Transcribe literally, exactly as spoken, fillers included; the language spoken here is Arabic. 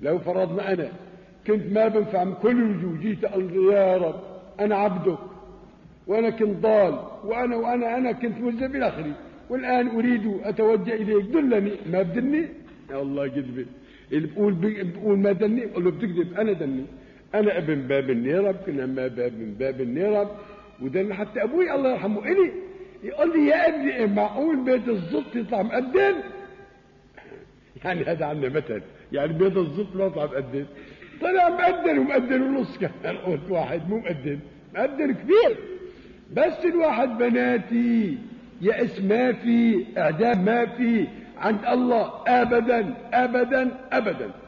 لو فرضنا أنا كنت ما بنفع من كل وجوه، جيت قلت يا رب أنا عبدك وأنا كنت ضال وأنا وأنا أنا كنت ملزم إلى آخره، والآن أريد أتوجه إليك دلني، ما بدني؟ يا الله كذبة. اللي بقول بقول ما دني أقول له بتكذب، أنا دني، أنا ابن باب النيرب، كنا ما باب من باب النيرب ودن. حتى أبوي الله يرحمه إلي يقول لي يا ابني معقول بيت الزبط يطلع مقدم؟ يعني هذا عنا مثل، يعني بيت الزبط ما يطلع مقدم، طلع مقدم ومقدم ونص كمان. قلت واحد مو مقدم، مقدم كبير. بس الواحد بناتي يأس ما في، إعدام ما في عند الله أبدا أبدا أبدا.